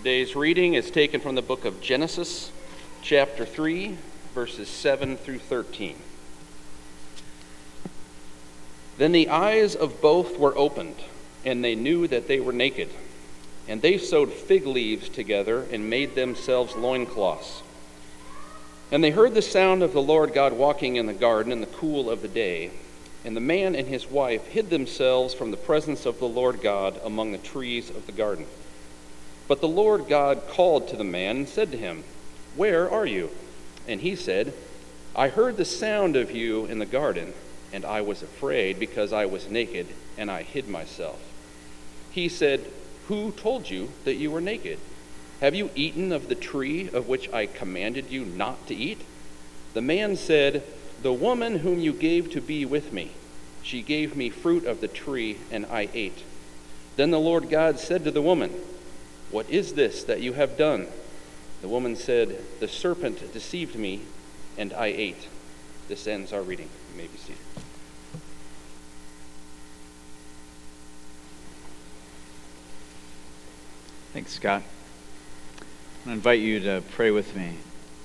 Today's reading is taken from the book of Genesis, chapter 3, verses 7 through 13. Then the eyes of both were opened, and they knew that they were naked. And they sewed fig leaves together and made themselves loincloths. And they heard the sound of the Lord God walking in the garden in the cool of the day. And the man and his wife hid themselves from the presence of the Lord God among the trees of the garden. But the Lord God called to the man and said to him, "Where are you?" And he said, "I heard the sound of you in the garden, and I was afraid because I was naked, and I hid myself." He said, "Who told you that you were naked? Have you eaten of the tree of which I commanded you not to eat?" The man said, "The woman whom you gave to be with me, she gave me fruit of the tree, and I ate." Then the Lord God said to the woman, "What is this that you have done?" The woman said, "The serpent deceived me, and I ate." This ends our reading. You may be seated. Thanks, Scott. I want to invite you to pray with me.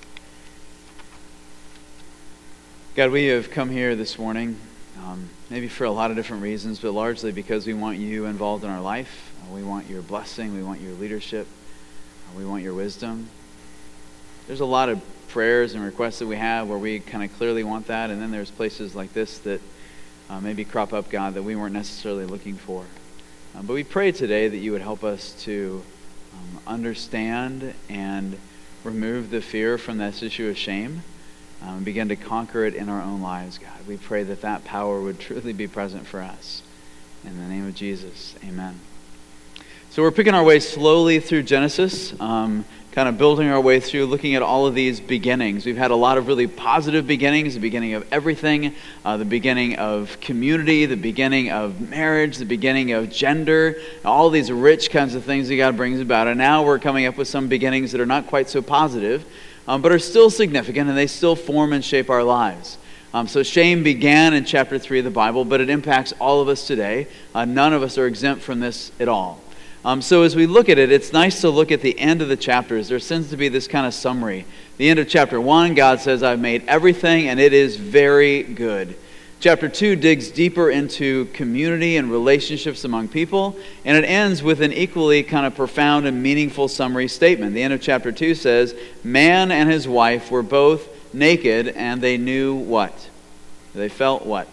God, we have come here this morning, maybe for a lot of different reasons, but largely because we want you involved in our life. We want your blessing. We want your leadership. We want your wisdom. There's a lot of prayers and requests that we have where we kind of clearly want that, and then there's places like this that maybe crop up, God, that we weren't necessarily looking for. But we pray today that you would help us to understand and remove the fear from this issue of shame and begin to conquer it in our own lives, God. We pray that that power would truly be present for us. In the name of Jesus, amen. So we're picking our way slowly through Genesis, kind of building our way through, looking at all of these beginnings. We've had a lot of really positive beginnings, the beginning of everything, the beginning of community, the beginning of marriage, the beginning of gender, all these rich kinds of things that God brings about. And now we're coming up with some beginnings that are not quite so positive, but are still significant, and they still form and shape our lives. So shame began in chapter 3 of the Bible, but it impacts all of us today. None of us are exempt from this at all. So as we look at it, it's nice to look at the end of the chapters. There tends to be this kind of summary. The end of chapter 1, God says, "I've made everything, and it is very good." Chapter 2 digs deeper into community and relationships among people, and it ends with an equally kind of profound and meaningful summary statement. The end of chapter 2 says, "Man and his wife were both naked, and they knew" what? They felt what?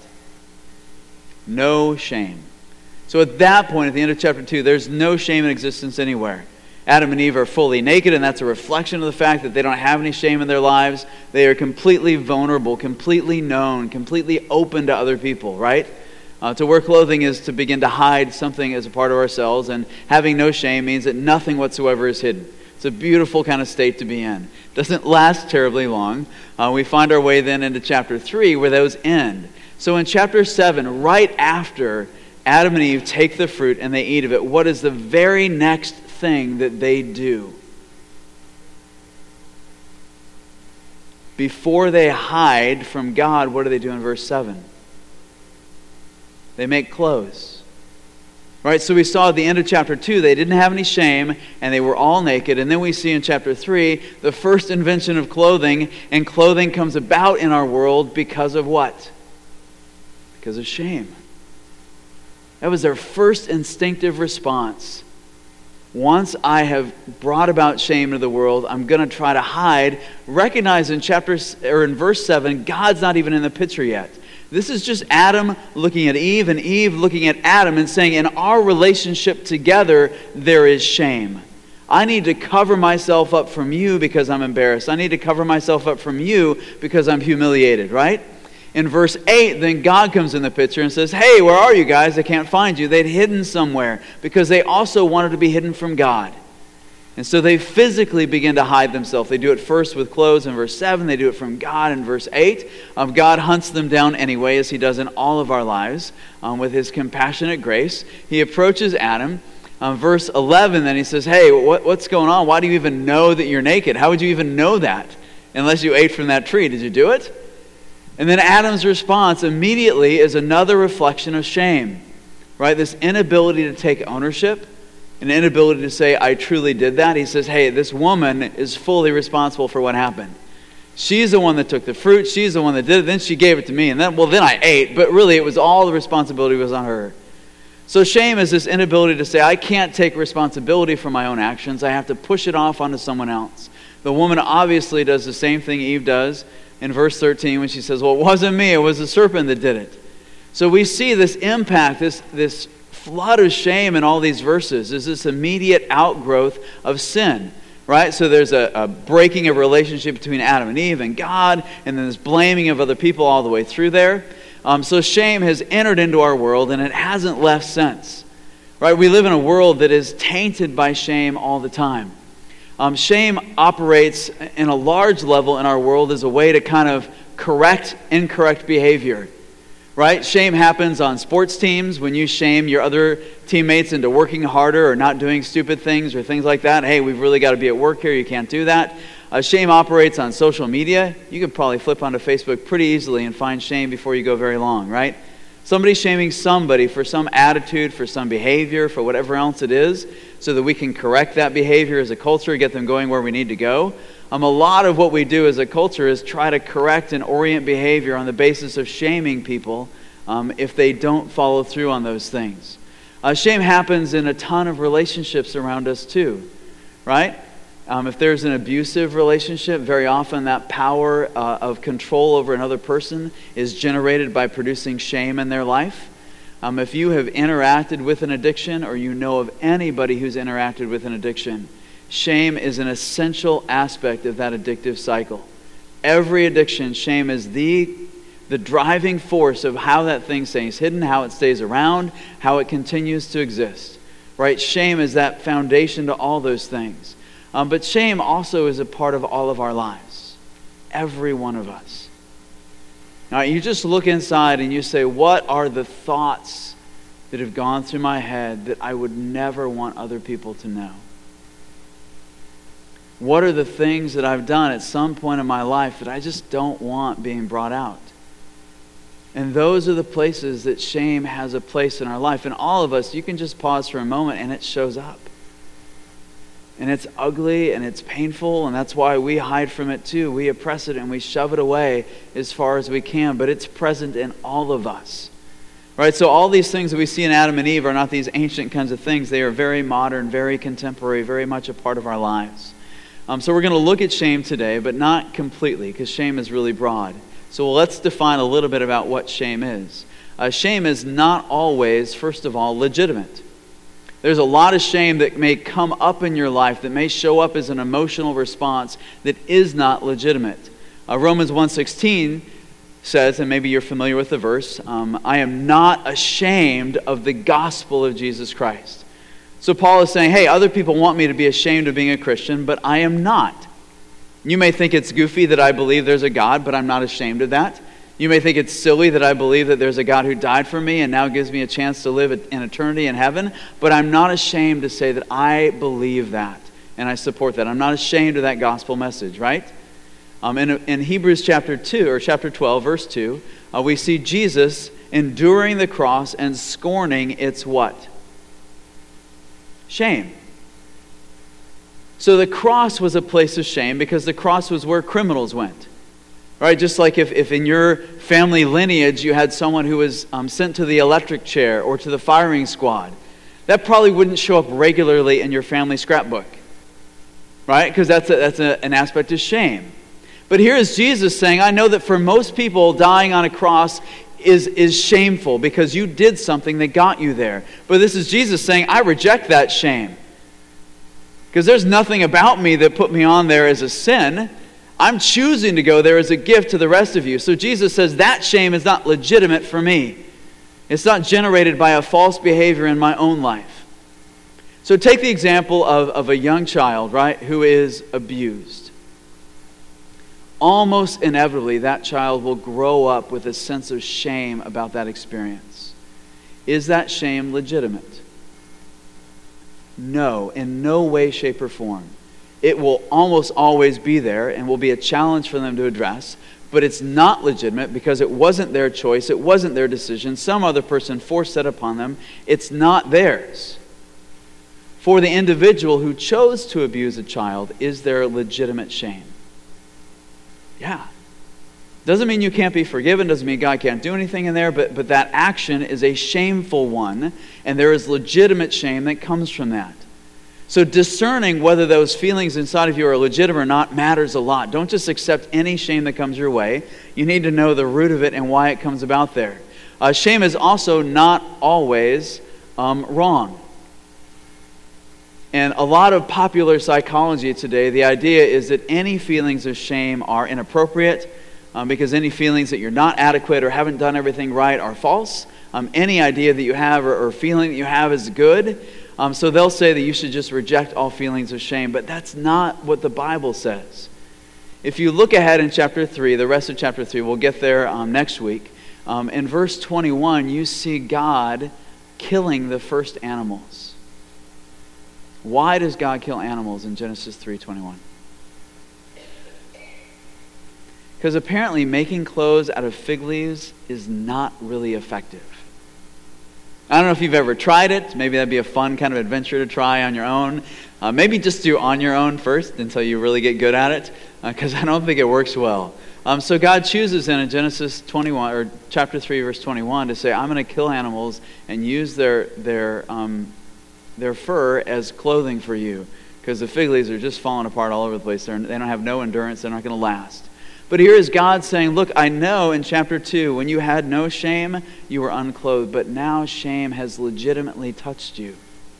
No shame. So at that point, at the end of chapter 2, there's no shame in existence anywhere. Adam and Eve are fully naked, and that's a reflection of the fact that they don't have any shame in their lives. They are completely vulnerable, completely known, completely open to other people, right? To wear clothing is to begin to hide something as a part of ourselves, and having no shame means that nothing whatsoever is hidden. It's a beautiful kind of state to be in. It doesn't last terribly long. We find our way then into chapter 3 where those end. So in chapter 7, right after Adam and Eve take the fruit and they eat of it, what is the very next thing that they do? Before they hide from God, what do they do in verse 7? They make clothes. Right, so we saw at the end of chapter 2, they didn't have any shame, and they were all naked. And then we see in chapter 3, the first invention of clothing, and clothing comes about in our world because of what? Because of shame. That was their first instinctive response. Once I have brought about shame into the world, I'm going to try to hide. Recognize in verse 7, God's not even in the picture yet. This is just Adam looking at Eve and Eve looking at Adam and saying, in our relationship together, there is shame. I need to cover myself up from you because I'm embarrassed. I need to cover myself up from you because I'm humiliated, right? In verse 8, then God comes in the picture and says, "Hey, where are you guys? I can't find you." They'd hidden somewhere because they also wanted to be hidden from God. And so they physically begin to hide themselves. They do it first with clothes in verse 7. They do it from God in verse 8. God hunts them down anyway, as he does in all of our lives, with his compassionate grace. He approaches Adam. Verse 11, then he says, "Hey, what's going on? Why do you even know that you're naked? How would you even know that unless you ate from that tree? Did you do it?" And then Adam's response immediately is another reflection of shame, right? This inability to take ownership an inability to say, I truly did that. He says, hey, this woman is fully responsible for what happened. She's the one that took the fruit. She's the one that did it. Then she gave it to me. And then I ate. But really, it was all the responsibility was on her. So shame is this inability to say, I can't take responsibility for my own actions. I have to push it off onto someone else. The woman obviously does the same thing Eve does in verse 13 when she says, well, it wasn't me. It was the serpent that did it. So we see this impact, this flood of shame in all these verses is this immediate outgrowth of sin. Right? So there's a breaking of relationship between Adam and Eve and God, and then this blaming of other people all the way through there. So shame has entered into our world, and it hasn't left since. Right? We live in a world that is tainted by shame all the time. Shame operates in a large level in our world as a way to kind of correct incorrect behavior. Right? Shame happens on sports teams when you shame your other teammates into working harder or not doing stupid things or things like that. Hey, we've really got to be at work here. You can't do that. Shame operates on social media. You can probably flip onto Facebook pretty easily and find shame before you go very long, right? Somebody shaming somebody for some attitude, for some behavior, for whatever else it is, so that we can correct that behavior as a culture, get them going where we need to go. A lot of what we do as a culture is try to correct and orient behavior on the basis of shaming people if they don't follow through on those things. Shame happens in a ton of relationships around us too, right? If there's an abusive relationship, very often that power of control over another person is generated by producing shame in their life. If you have interacted with an addiction or you know of anybody who's interacted with an addiction, shame is an essential aspect of that addictive cycle. Every addiction, shame is the driving force of how that thing stays hidden, how it stays around, how it continues to exist. Right? Shame is that foundation to all those things. But shame also is a part of all of our lives. Every one of us. Now, you just look inside and you say, what are the thoughts that have gone through my head that I would never want other people to know? What are the things that I've done at some point in my life that I just don't want being brought out? And those are the places that shame has a place in our life. And all of us, you can just pause for a moment and it shows up. And it's ugly and it's painful, and that's why we hide from it too. We oppress it and we shove it away as far as we can, but it's present in all of us. Right? So all these things that we see in Adam and Eve are not these ancient kinds of things. They are very modern, very contemporary, very much a part of our lives. So we're going to look at shame today, but not completely, because shame is really broad. So let's define a little bit about what shame is. Shame is not always, first of all, legitimate. There's a lot of shame that may come up in your life that may show up as an emotional response that is not legitimate. Romans 1:16 says, and maybe you're familiar with the verse, I am not ashamed of the gospel of Jesus Christ. So Paul is saying, hey, other people want me to be ashamed of being a Christian, but I am not. You may think it's goofy that I believe there's a God, but I'm not ashamed of that. You may think it's silly that I believe that there's a God who died for me and now gives me a chance to live in eternity in heaven, but I'm not ashamed to say that I believe that and I support that. I'm not ashamed of that gospel message, right? In Hebrews chapter 2 or chapter 12, verse 2, we see Jesus enduring the cross and scorning its what? Shame. So the cross was a place of shame because the cross was where criminals went. Right? Just like if in your family lineage you had someone who was sent to the electric chair or to the firing squad, that probably wouldn't show up regularly in your family scrapbook. Right? Because that's an aspect of shame. But here is Jesus saying, I know that for most people dying on a cross is shameful because you did something that got you there. But this is Jesus saying, I reject that shame. Because there's nothing about me that put me on there as a sin. I'm choosing to go there as a gift to the rest of you. So Jesus says that shame is not legitimate for me. It's not generated by a false behavior in my own life. So take the example of a young child, right, who is abused. Almost inevitably, that child will grow up with a sense of shame about that experience. Is that shame legitimate? No, in no way, shape, or form. It will almost always be there and will be a challenge for them to address, but it's not legitimate because it wasn't their choice, it wasn't their decision, some other person forced that upon them. It's not theirs. for the individual who chose to abuse a child, is there legitimate shame? Yeah. Doesn't mean you can't be forgiven, doesn't mean God can't do anything in there, but that action is a shameful one, and there is legitimate shame that comes from that. So discerning whether those feelings inside of you are legitimate or not matters a lot. Don't just accept any shame that comes your way. You need to know the root of it and why it comes about there. Shame is also not always wrong. And a lot of popular psychology today, the idea is that any feelings of shame are inappropriate, because any feelings that you're not adequate or haven't done everything right are false. Any idea that you have or feeling that you have is good. So they'll say that you should just reject all feelings of shame, but that's not what the Bible says. If you look ahead in chapter 3, the rest of chapter 3, we'll get there next week. In verse 21, you see God killing the first animals. Why does God kill animals in Genesis 3:21? Because apparently making clothes out of fig leaves is not really effective. I don't know if you've ever tried it. Maybe that'd be a fun kind of adventure to try on your own. Maybe just do on your own first until you really get good at it, because I don't think it works well. So God chooses in Genesis 21 or chapter 3 verse 21 to say, I'm going to kill animals and use their fur as clothing for you, because the fig leaves are just falling apart all over the place. They don't have no endurance. They're not going to last. But here is God saying, look, I know in chapter 2, when you had no shame, you were unclothed, but now shame has legitimately touched you.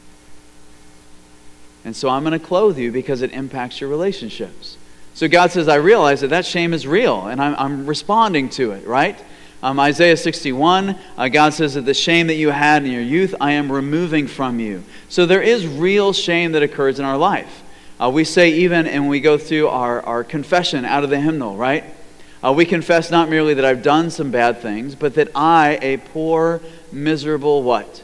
And so I'm going to clothe you because it impacts your relationships. So God says, I realize that shame is real, and I'm responding to it, right? Isaiah 61, God says that the shame that you had in your youth, I am removing from you. So there is real shame that occurs in our life. We say even, and we go through our confession out of the hymnal, right? We confess not merely that I've done some bad things, but that I, a poor, miserable what?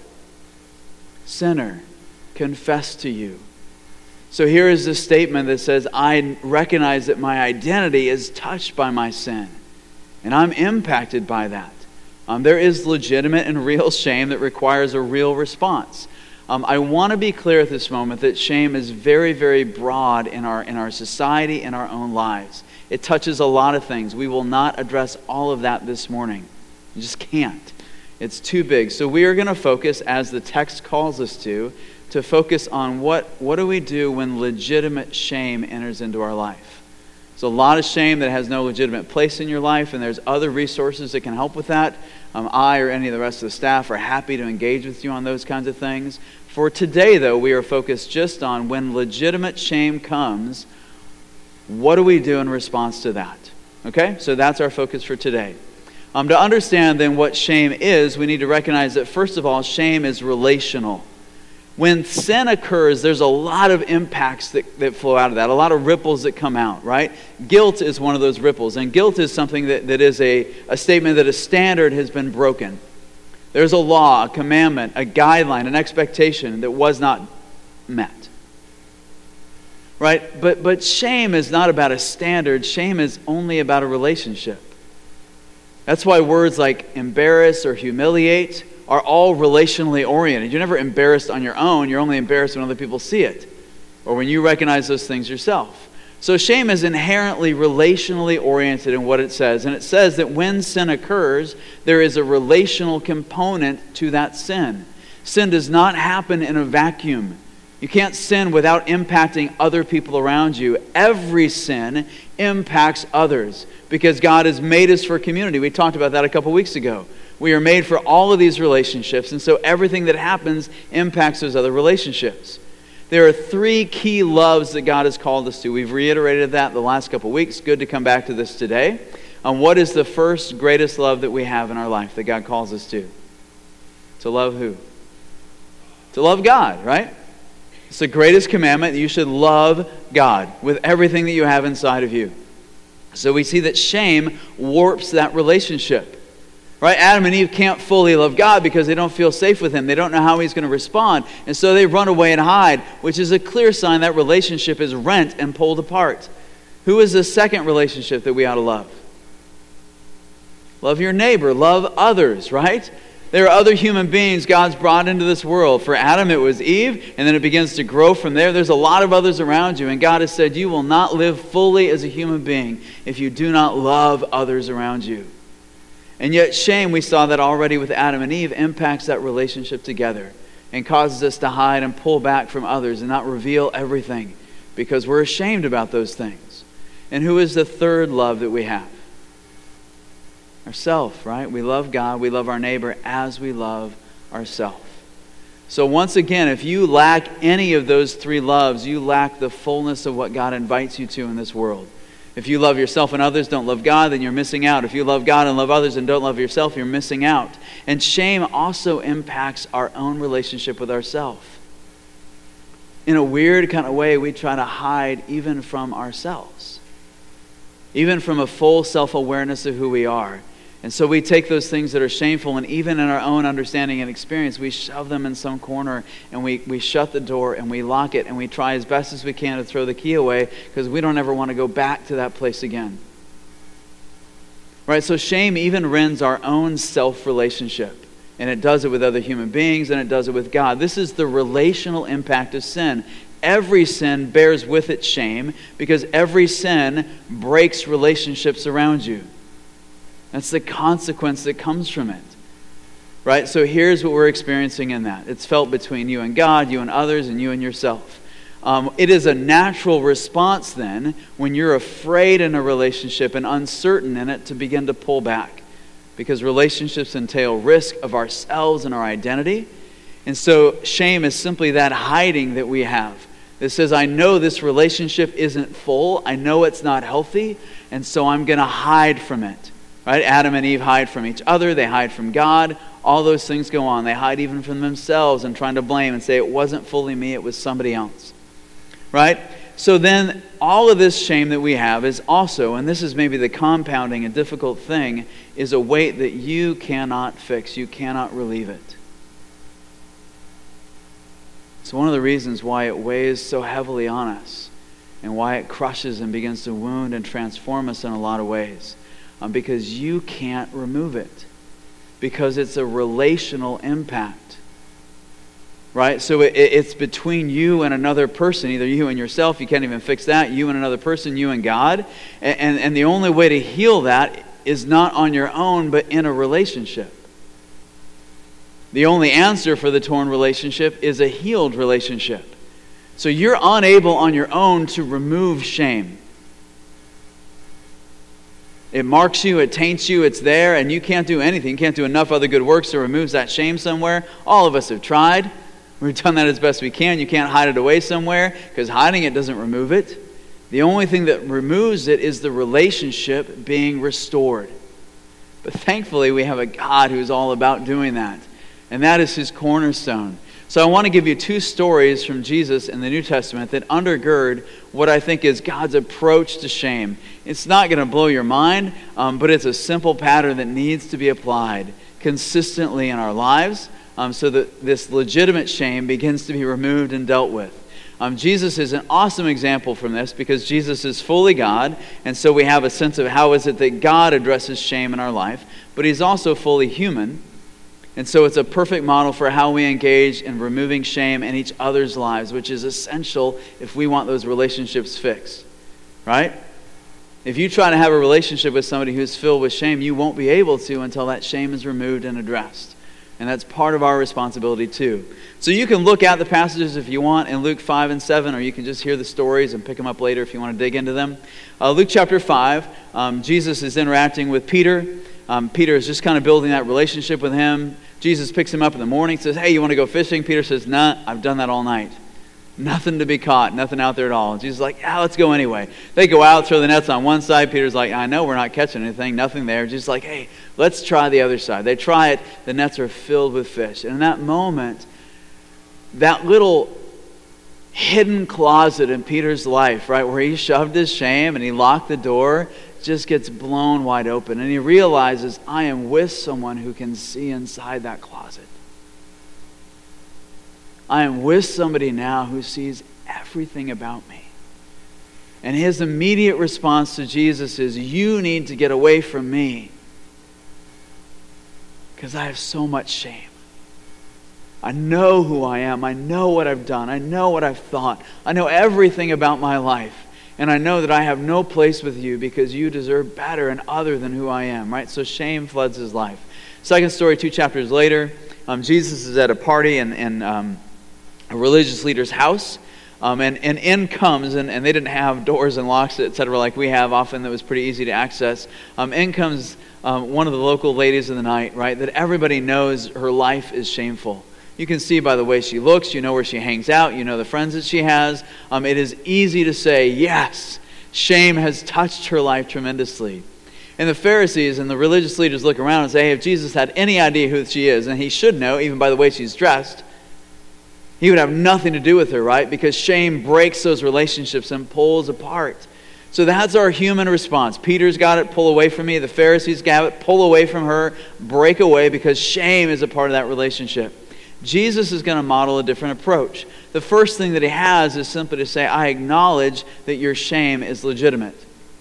Sinner, confess to you. So here is this statement that says, I recognize that my identity is touched by my sin, and I'm impacted by that. There is legitimate and real shame that requires a real response. I want to be clear at this moment that shame is very, very broad in our society, in our own lives. It touches a lot of things. We will not address all of that this morning. You just can't. It's too big. So we are going to focus, as the text calls us to focus on what do we do when legitimate shame enters into our life. There's a lot of shame that has no legitimate place in your life, and there's other resources that can help with that. I or any of the rest of the staff are happy to engage with you on those kinds of things. For today, though, we are focused just on when legitimate shame comes, what do we do in response to that? Okay? So that's our focus for today. To understand then what shame is, we need to recognize that, first of all, shame is relational. When sin occurs, there's a lot of impacts that flow out of that, a lot of ripples that come out, right? Guilt is one of those ripples, and guilt is something that is a statement that a standard has been broken. There's a law, a commandment, a guideline, an expectation that was not met. Right? But shame is not about a standard. Shame is only about a relationship. That's why words like embarrass or humiliate are all relationally oriented. You're never embarrassed on your own. You're only embarrassed when other people see it, or when you recognize those things yourself. So shame is inherently relationally oriented in what it says. And it says that when sin occurs, there is a relational component to that sin. Sin does not happen in a vacuum. You can't sin without impacting other people around you. Every sin impacts others because God has made us for community. We talked about that a couple weeks ago. We are made for all of these relationships, and so everything that happens impacts those other relationships. There are 3 key loves that God has called us to. We've reiterated that the last couple weeks. Good to come back to this today. What is the first greatest love that we have in our life that God calls us to? To love who? To love God, right? It's the greatest commandment. You should love God with everything that you have inside of you. So we see that shame warps that relationship. Right? Adam and Eve can't fully love God because they don't feel safe with Him. They don't know how He's going to respond. And so they run away and hide, which is a clear sign that relationship is rent and pulled apart. Who is the second relationship that we ought to love? Love your neighbor. Love others, right? There are other human beings God's brought into this world. For Adam, it was Eve, and then it begins to grow from there. There's a lot of others around you, and God has said you will not live fully as a human being if you do not love others around you. And yet shame, we saw that already with Adam and Eve, impacts that relationship together and causes us to hide and pull back from others and not reveal everything because we're ashamed about those things. And who is the third love that we have? Ourself, right? We love God, we love our neighbor as we love ourselves. So once again, if you lack any of those three loves, you lack the fullness of what God invites you to in this world. If you love yourself and others, don't love God, then you're missing out. If you love God and love others and don't love yourself, you're missing out. And shame also impacts our own relationship with ourselves. In a weird kind of way, we try to hide even from ourselves. Even from a full self-awareness of who we are. And so we take those things that are shameful, and even in our own understanding and experience, we shove them in some corner, and we shut the door, and we lock it, and we try as best as we can to throw the key away, because we don't ever want to go back to that place again. Right? So shame even rends our own self-relationship, and it does it with other human beings, and it does it with God. This is the relational impact of sin. Every sin bears with it shame, because every sin breaks relationships around you. That's the consequence that comes from it. Right? So here's what we're experiencing in that. It's felt between you and God, you and others, and you and yourself. It is a natural response then, when you're afraid in a relationship and uncertain in it, to begin to pull back. Because relationships entail risk of ourselves and our identity. And so shame is simply that hiding that we have. That says, I know this relationship isn't full. I know it's not healthy. And so I'm going to hide from it. Right? Adam and Eve hide from each other. They hide from God. All those things go on. They hide even from themselves and trying to blame and say, it wasn't fully me, it was somebody else. Right? So then all of this shame that we have is also, and this is maybe the compounding and difficult thing, is a weight that you cannot fix. You cannot relieve it. It's one of the reasons why it weighs so heavily on us and why it crushes and begins to wound and transform us in a lot of ways. Because you can't remove it. Because it's a relational impact. Right? So it's between you and another person. Either you and yourself, you can't even fix that. You and another person, you and God. And the only way to heal that is not on your own, but in a relationship. The only answer for the torn relationship is a healed relationship. So you're unable on your own to remove shame. It marks you, it taints you, it's there, and you can't do anything. You can't do enough other good works to remove that shame somewhere. All of us have tried. We've done that as best we can. You can't hide it away somewhere, because hiding it doesn't remove it. The only thing that removes it is the relationship being restored. But thankfully, we have a God who's all about doing that. And that is His cornerstone. So I want to give you two stories from Jesus in the New Testament that undergird what I think is God's approach to shame. It's not going to blow your mind, but it's a simple pattern that needs to be applied consistently in our lives so that this legitimate shame begins to be removed and dealt with. Jesus is an awesome example from this because Jesus is fully God, and so we have a sense of how is it that God addresses shame in our life, but He's also fully human. And so it's a perfect model for how we engage in removing shame in each other's lives, which is essential if we want those relationships fixed. Right? If you try to have a relationship with somebody who's filled with shame, you won't be able to until that shame is removed and addressed. And that's part of our responsibility too. So you can look at the passages if you want in Luke 5 and 7, or you can just hear the stories and pick them up later if you want to dig into them. Luke chapter 5, Jesus is interacting with Peter. Peter is just kind of building that relationship with him. Jesus picks him up in the morning, says, hey, you want to go fishing? Peter says, nah, I've done that all night. Nothing to be caught, nothing out there at all. Jesus is like, yeah, let's go anyway. They go out, throw the nets on one side. Peter's like, I know we're not catching anything, nothing there. Jesus is like, hey, let's try the other side. They try it, the nets are filled with fish. And in that moment, that little hidden closet in Peter's life, right, where he shoved his shame and he locked the door, just gets blown wide open. And he realizes, I am with someone who can see inside that closet. I am with somebody now who sees everything about me. And his immediate response to Jesus is, you need to get away from me. because I have so much shame. I know who I am. I know what I've done. I know what I've thought. I know everything about my life. And I know that I have no place with you because you deserve better and other than who I am, right? So shame floods his life. Second story, 2 chapters later, Jesus is at a party in a religious leader's house. And in comes, and they didn't have doors and locks, etc., like we have often, that was pretty easy to access. In comes one of the local ladies of the night, right, that everybody knows her life is shameful. You can see by the way she looks, you know where she hangs out, you know the friends that she has. It is easy to say, yes, shame has touched her life tremendously. And the Pharisees and the religious leaders look around and say, hey, if Jesus had any idea who she is, and he should know, even by the way she's dressed, he would have nothing to do with her, right? Because shame breaks those relationships and pulls apart. So that's our human response. Peter's got it, pull away from me. The Pharisees got it, pull away from her, break away, because shame is a part of that relationship. Jesus is going to model a different approach. The first thing that he has is simply to say, I acknowledge that your shame is legitimate.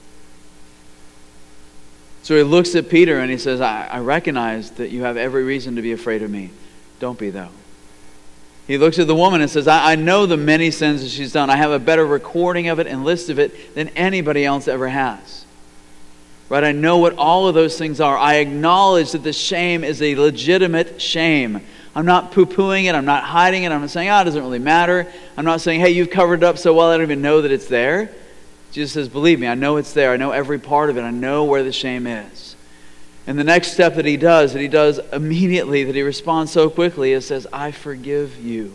So he looks at Peter and he says, I recognize that you have every reason to be afraid of me. Don't be, though. He looks at the woman and says, I know the many sins that she's done. I have a better recording of it and list of it than anybody else ever has. Right? I know what all of those things are. I acknowledge that the shame is a legitimate shame. I'm not poo-pooing it. I'm not hiding it. I'm not saying, it doesn't really matter. I'm not saying, hey, you've covered it up so well I don't even know that it's there. Jesus says, believe me, I know it's there. I know every part of it. I know where the shame is. And the next step that he does immediately, that he responds so quickly, is says, I forgive you.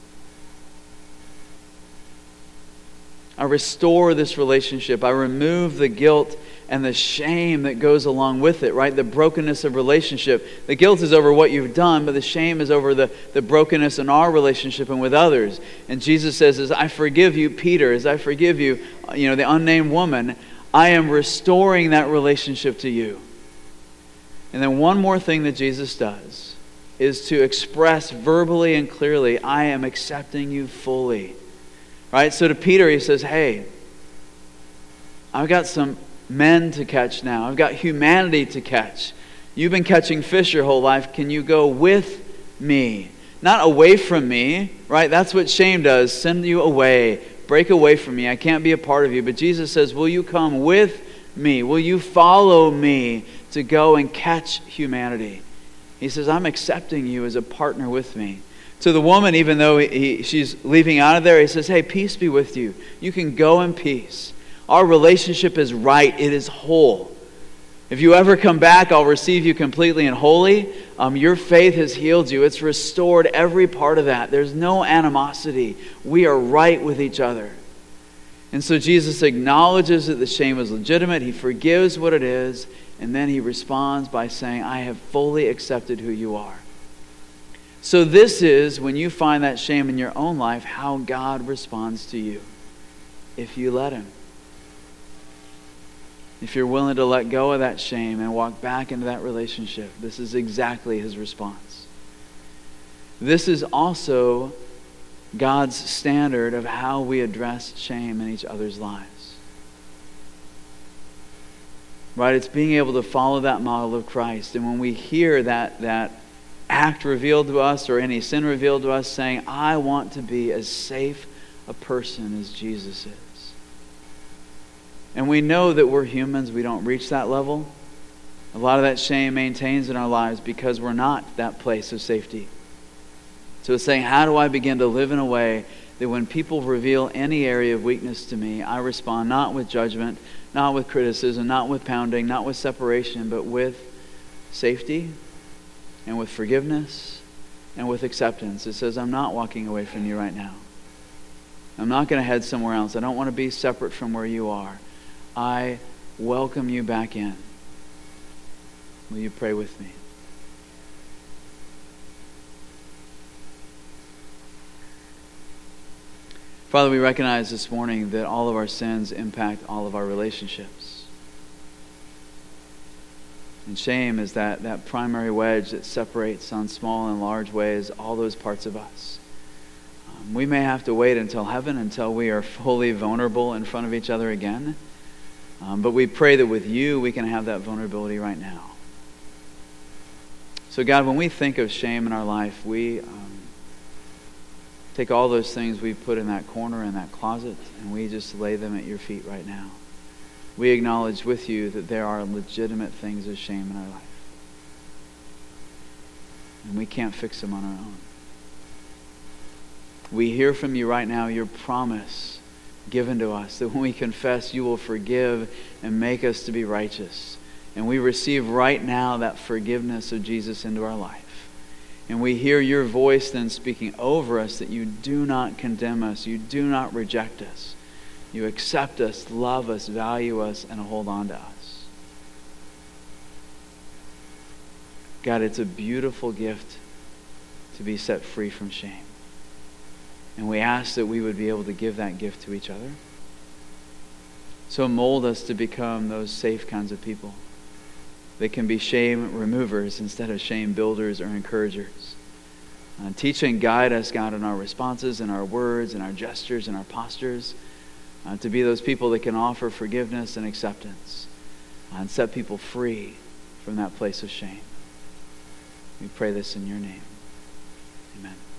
I restore this relationship. I remove the guilt and the shame that goes along with it, right? The brokenness of relationship. The guilt is over what you've done, but the shame is over the brokenness in our relationship and with others. And Jesus says, as I forgive you, Peter, as I forgive you, the unnamed woman, I am restoring that relationship to you. And then one more thing that Jesus does is to express verbally and clearly, I am accepting you fully. Right? So to Peter, he says, hey, I've got some men to catch now. I've got humanity to catch. You've been catching fish your whole life. Can you go with me? Not away from me, right? That's what shame does. Send you away. Break away from me. I can't be a part of you. But Jesus says, will you come with me? Will you follow me to go and catch humanity? He says, I'm accepting you as a partner with me. To the woman, even though she's leaving out of there, he says, hey, peace be with you. You can go in peace. Our relationship is right. It is whole. If you ever come back, I'll receive you completely and wholly. Your faith has healed you. It's restored every part of that. There's no animosity. We are right with each other. And so Jesus acknowledges that the shame is legitimate. He forgives what it is. And then he responds by saying, I have fully accepted who you are. So this is, when you find that shame in your own life, how God responds to you. If you let him. If you're willing to let go of that shame and walk back into that relationship, this is exactly his response. This is also God's standard of how we address shame in each other's lives. Right? It's being able to follow that model of Christ. And when we hear that act revealed to us or any sin revealed to us, saying, I want to be as safe a person as Jesus is. And we know that we're humans. We don't reach that level. A lot of that shame maintains in our lives because we're not that place of safety. So it's saying, how do I begin to live in a way that when people reveal any area of weakness to me, I respond not with judgment, not with criticism, not with pounding, not with separation, but with safety and with forgiveness and with acceptance. It says, I'm not walking away from you right now. I'm not going to head somewhere else. I don't want to be separate from where you are. I welcome you back in. Will you pray with me? Father, we recognize this morning that all of our sins impact all of our relationships. And shame is that primary wedge that separates on small and large ways all those parts of us. We may have to wait until heaven, until we are fully vulnerable in front of each other again. But we pray that with you, we can have that vulnerability right now. So God, when we think of shame in our life, we take all those things we put in that corner, in that closet, and we just lay them at your feet right now. We acknowledge with you that there are legitimate things of shame in our life. And we can't fix them on our own. We hear from you right now your promise given to us that when we confess, you will forgive and make us to be righteous. And we receive right now that forgiveness of Jesus into our life. And we hear your voice then speaking over us that you do not condemn us, you do not reject us. You accept us, love us, value us, and hold on to us. God, it's a beautiful gift to be set free from shame. And we ask that we would be able to give that gift to each other. So mold us to become those safe kinds of people that can be shame removers instead of shame builders or encouragers. Teach and guide us, God, in our responses, in our words, in our gestures, in our postures, to be those people that can offer forgiveness and acceptance and set people free from that place of shame. We pray this in your name. Amen.